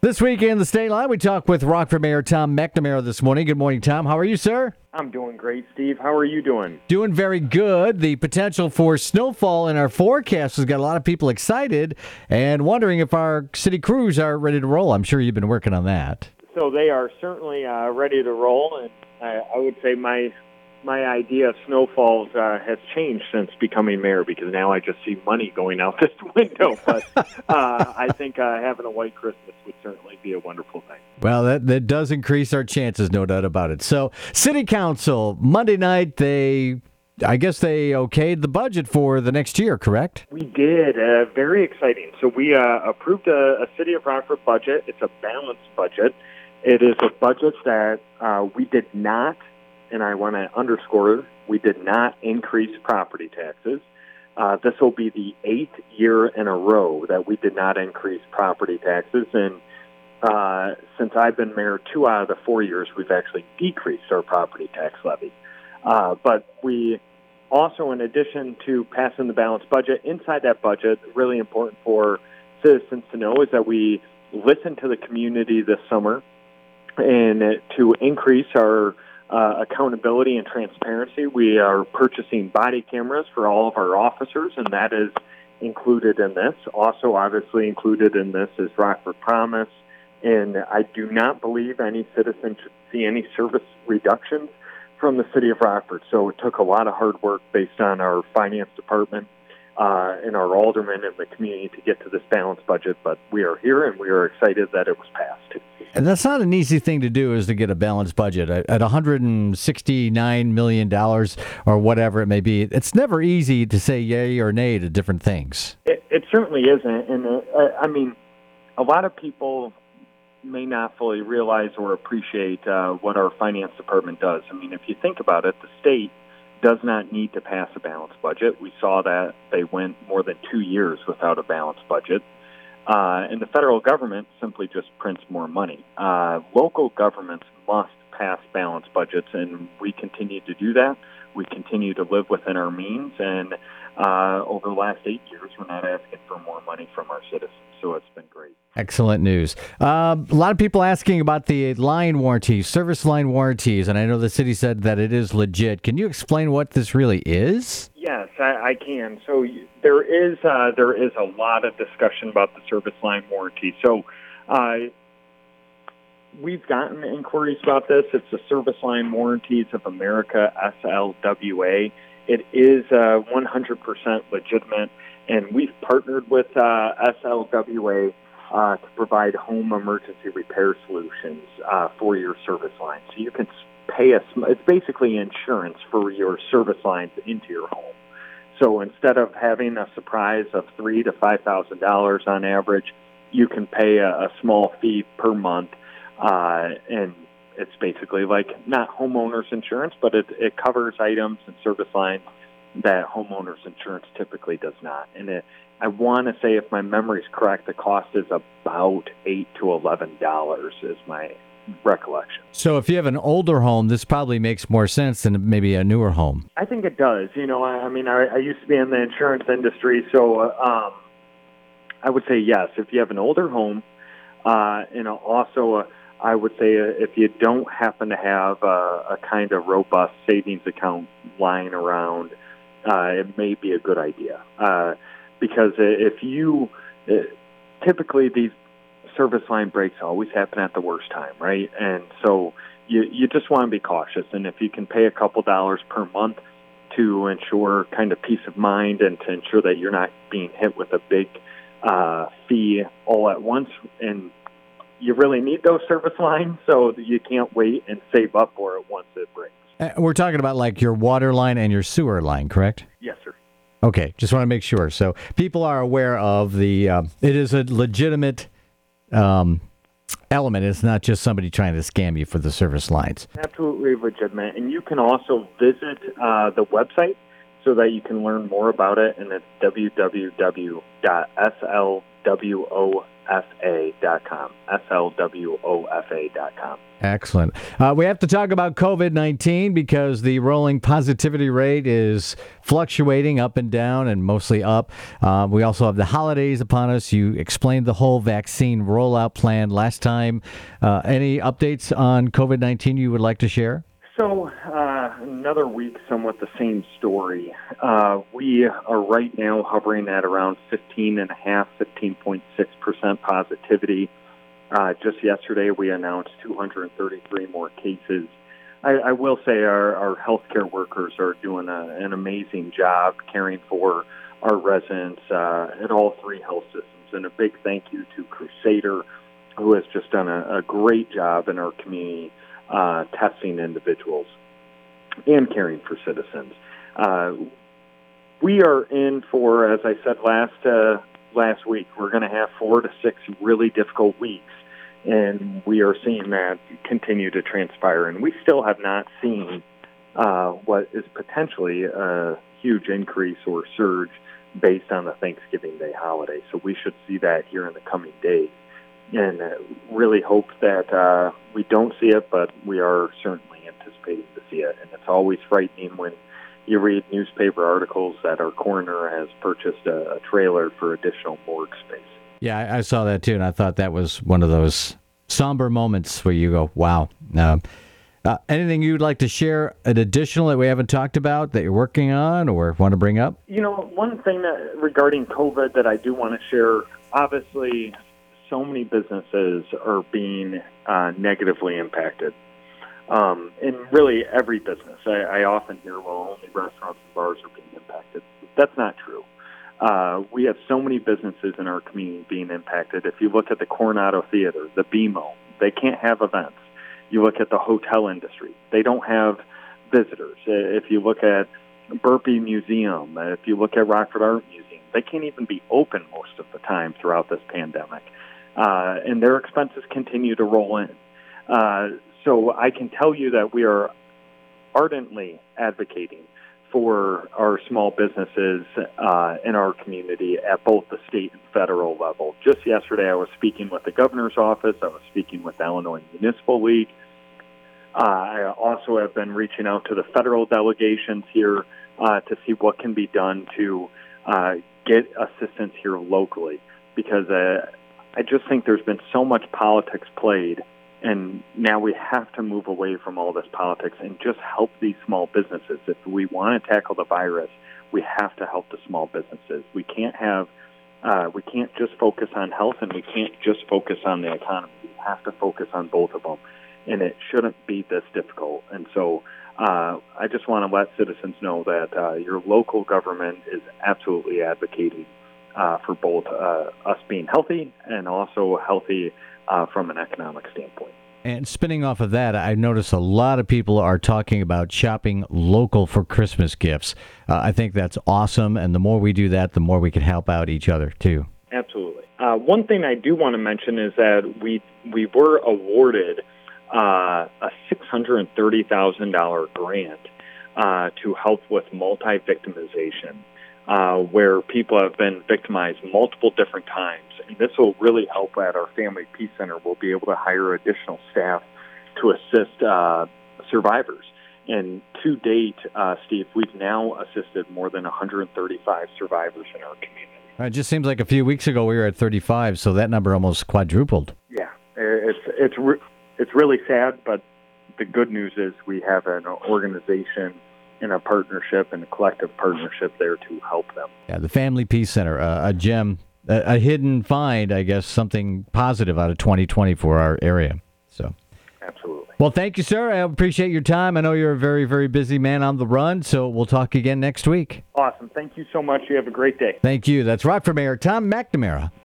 This week in the State Line, we talk with Rockford Mayor Tom McNamara this morning. Good morning, Tom. How are you, sir? I'm doing great, Steve. How are you doing? Doing very good. The potential for snowfall in our forecast has got a lot of people excited and wondering if our city crews are ready to roll. I'm sure you've been working on that. So they are certainly ready to roll, and I would say my idea of snowfalls has changed since becoming mayor because now I just see money going out this window. But I think having a white Christmas would certainly be a wonderful thing. Well, that does increase our chances, no doubt about it. So, City Council, Monday night, I guess they okayed the budget for the next year, correct? We did. Very exciting. So we approved a City of Rockford budget. It's a balanced budget. It is a budget that we did not, and I want to underscore, we did not increase property taxes. This will be the 8th year in a row that we did not increase property taxes. And since I've been mayor, 2 out of the 4 years, we've actually decreased our property tax levy. But we also, in addition to passing the balanced budget, inside that budget, really important for citizens to know is that we listened to the community this summer and to increase our accountability and transparency. We are purchasing body cameras for all of our officers, and that is included in this. Also, obviously included in this is Rockford Promise, and I do not believe any citizen should see any service reductions from the city of Rockford. So it took a lot of hard work based on our finance department and our aldermen and the community to get to this balanced budget, but we are here and we are excited that it was passed. And that's not an easy thing to do, is to get a balanced budget. At $169 million or whatever it may be, it's never easy to say yay or nay to different things. It certainly isn't. And I mean, a lot of people may not fully realize or appreciate what our finance department does. I mean, if you think about it, the state does not need to pass a balanced budget. We saw that they went more than 2 years without a balanced budget. And the federal government simply just prints more money. Local governments must pass balanced budgets, and we continue to do that. We continue to live within our means, and over the last 8 years, we're not asking for more money from our citizens, so it's been great. Excellent news. A lot of people asking about the line warranties, service line warranties, and I know the city said that it is legit. Can you explain what this really is? Yes, I can. So there is a lot of discussion about the service line warranty. So we've gotten inquiries about this. It's the Service Line Warranties of America, SLWA. It is 100% legitimate, and we've partnered with SLWA to provide home emergency repair solutions for your service line. So you can pay it's basically insurance for your service lines into your home. So instead of having a surprise of $3,000 to $5,000 on average, you can pay a small fee per month, and it's basically like not homeowners insurance, but it covers items and service lines that homeowners insurance typically does not. And I want to say, if my memory is correct, the cost is about $8 to $11 is my recollection. So if you have an older home, this probably makes more sense than maybe a newer home. I think it does. You know, I mean, I used to be in the insurance industry, so I would say yes. If you have an older home, and also I would say if you don't happen to have a kind of robust savings account lying around, it may be a good idea. Because if you typically these service line breaks always happen at the worst time, right? And so you just want to be cautious. And if you can pay a couple dollars per month to ensure kind of peace of mind and to ensure that you're not being hit with a big fee all at once, and you really need those service lines, so that you can't wait and save up for it once it breaks. We're talking about like your water line and your sewer line, correct? Yes, sir. Okay, just want to make sure. So people are aware of the, it is a legitimate element. It's not just somebody trying to scam you for the service lines. Absolutely legitimate. And you can also visit the website, so that you can learn more about it, and it's www.slwofa.com, slwofa.com. Excellent. We have to talk about COVID-19 because the rolling positivity rate is fluctuating up and down and mostly up. We also have the holidays upon us. You explained the whole vaccine rollout plan last time. Any updates on COVID-19 you would like to share? So another week, somewhat the same story. We are right now hovering at around 15.6% positivity. Just yesterday, we announced 233 more cases. I will say our healthcare workers are doing an amazing job caring for our residents at all three health systems. And a big thank you to Crusader, who has just done a great job in our community testing individuals and caring for citizens. We are in for, as I said last week, we're going to have 4 to 6 really difficult weeks, and we are seeing that continue to transpire. And we still have not seen what is potentially a huge increase or surge based on the Thanksgiving Day holiday. So we should see that here in the coming days. And really hope that we don't see it, but we are certainly anticipating to see it. And it's always frightening when you read newspaper articles that our coroner has purchased a trailer for additional morgue space. Yeah, I saw that too, and I thought that was one of those somber moments where you go, wow. Anything you'd like to share, an additional that we haven't talked about that you're working on or want to bring up? You know, one thing that regarding COVID that I do want to share, obviously, so many businesses are being negatively impacted. And really every business. I often hear, well, only restaurants and bars are being impacted. That's not true. We have so many businesses in our community being impacted. If you look at the Coronado Theater, the BMO, they can't have events. You look at the hotel industry, they don't have visitors. If you look at Burpee Museum, if you look at Rockford Art Museum, they can't even be open most of the time throughout this pandemic. And their expenses continue to roll in. So I can tell you that we are ardently advocating for our small businesses in our community at both the state and federal level. Just yesterday, I was speaking with the governor's office. I was speaking with the Illinois Municipal League. I also have been reaching out to the federal delegations here to see what can be done to get assistance here locally, because I just think there's been so much politics played, and now we have to move away from all this politics and just help these small businesses. If we want to tackle the virus, we have to help the small businesses. We can't just focus on health, and we can't just focus on the economy. We have to focus on both of them, and it shouldn't be this difficult. And so I just want to let citizens know that your local government is absolutely advocating for both us being healthy and also healthy from an economic standpoint. And spinning off of that, I notice a lot of people are talking about shopping local for Christmas gifts. I think that's awesome, and the more we do that, the more we can help out each other, too. Absolutely. One thing I do want to mention is that we were awarded a $630,000 grant to help with multi-victimization, where people have been victimized multiple different times. And this will really help at our Family Peace Center. We'll be able to hire additional staff to assist survivors. And to date, Steve, we've now assisted more than 135 survivors in our community. It just seems like a few weeks ago we were at 35, so that number almost quadrupled. Yeah, it's really sad, but the good news is we have an organization and a partnership and a collective partnership there to help them. Yeah, the Family Peace Center, a gem, a hidden find, I guess, something positive out of 2020 for our area. So, absolutely. Well, thank you, sir. I appreciate your time. I know you're a very, very busy man on the run, so we'll talk again next week. Awesome. Thank you so much. You have a great day. Thank you. That's Rockford Mayor Tom McNamara.